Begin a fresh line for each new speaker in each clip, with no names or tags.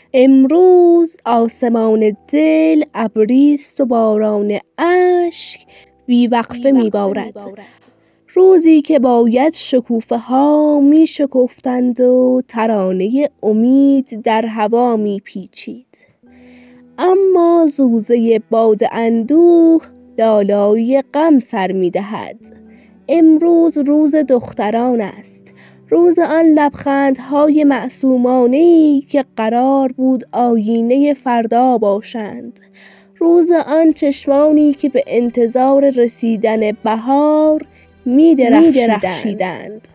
امروز آسمان دل ابریست و باران اشک بی وقفه می بارد. روزی که باید شکوفه ها می شکفتند و ترانه امید در هوا می پیچید، اما زوزه باد اندوه لالای غم سر می دهد. امروز روز دختران است، روز آن لبخندهای معصومانه‌ای که قرار بود آیینه فردا باشند، روز آن چشمانی که به انتظار رسیدن بهار می درخشیدند.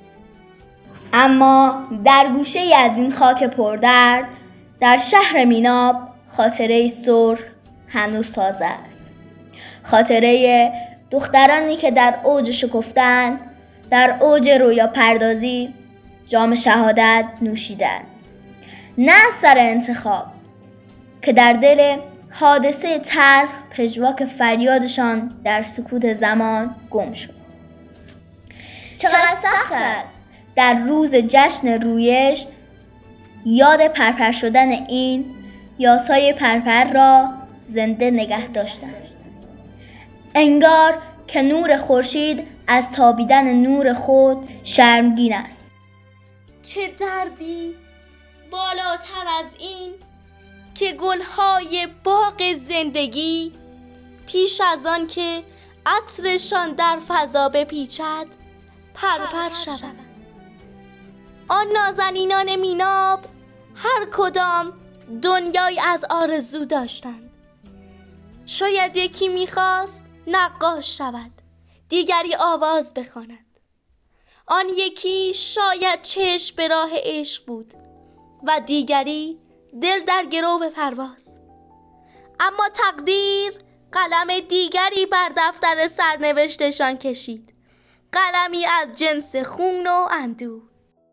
اما در گوشه‌ای از این خاک پردرد، در شهر میناب، خاطره سرخ هنوز تازه است. خاطره دخترانی که در اوج شکفتن، در اوج رویا پردازی جام شهادت نوشیدند، نه از سر انتخاب، که در دل حادثه تلخ پژواک فریادشان در سکوت زمان گم شد. چقدر سخت است در روز جشن رویش یاد پرپر شدن این یاسای پرپر را زنده نگه داشتن. انگار که نور خورشید از تابیدن نور خود شرمگین است.
چه دردی بالاتر از این که گلهای باغ زندگی پیش از آن که عطرشان در فضا بپیچد پرپر شود. آن نازنینان میناب هر کدام دنیایی از آرزو داشتند. شاید یکی میخواست نقاش شود، دیگری آواز بخواند، آن یکی شاید چشم به راه عشق بود و دیگری دل در گرو پرواز. اما تقدیر قلم دیگری بر دفتر سرنوشتشان کشید، قلمی از جنس خون و اندوه.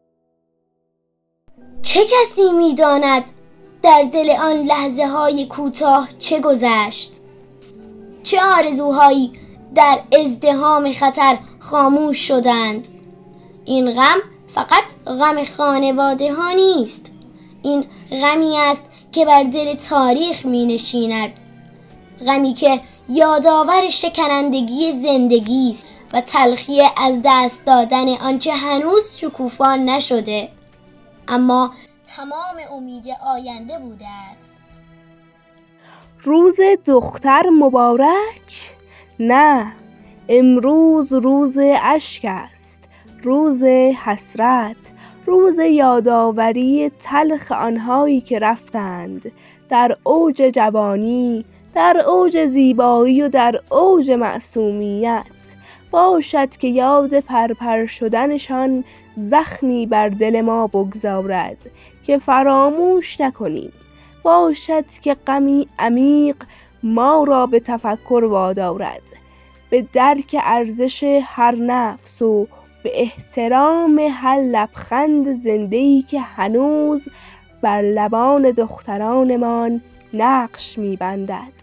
چه کسی می‌داند در دل آن لحظه های کوتاه چه گذشت؟ چه آرزوهایی در ازدحام خطر خاموش شدند؟ این غم فقط غم خانواده ها نیست، این غمی است که بر دل تاریخ می نشیند، غمی که یادآور شکنندگی زندگی است و تلخی از دست دادن آنچه هنوز شکوفا نشده اما تمام امید آینده بوده است.
روز دختر مبارک؟ نه، امروز روز اشک است، روز حسرت، روز یادآوری تلخ آنهایی که رفتند در اوج جوانی، در اوج زیبایی و در اوج معصومیت. باشد که یاد پرپر شدنشان زخمی بر دل ما بگذارد که فراموش نکنیم. باشد که غمی عمیق ما را به تفکر وادارد، به درک ارزش هر نفس و به احترام هر لبخند زنده‌ای که هنوز بر لبان دخترانمان نقش می‌بندد.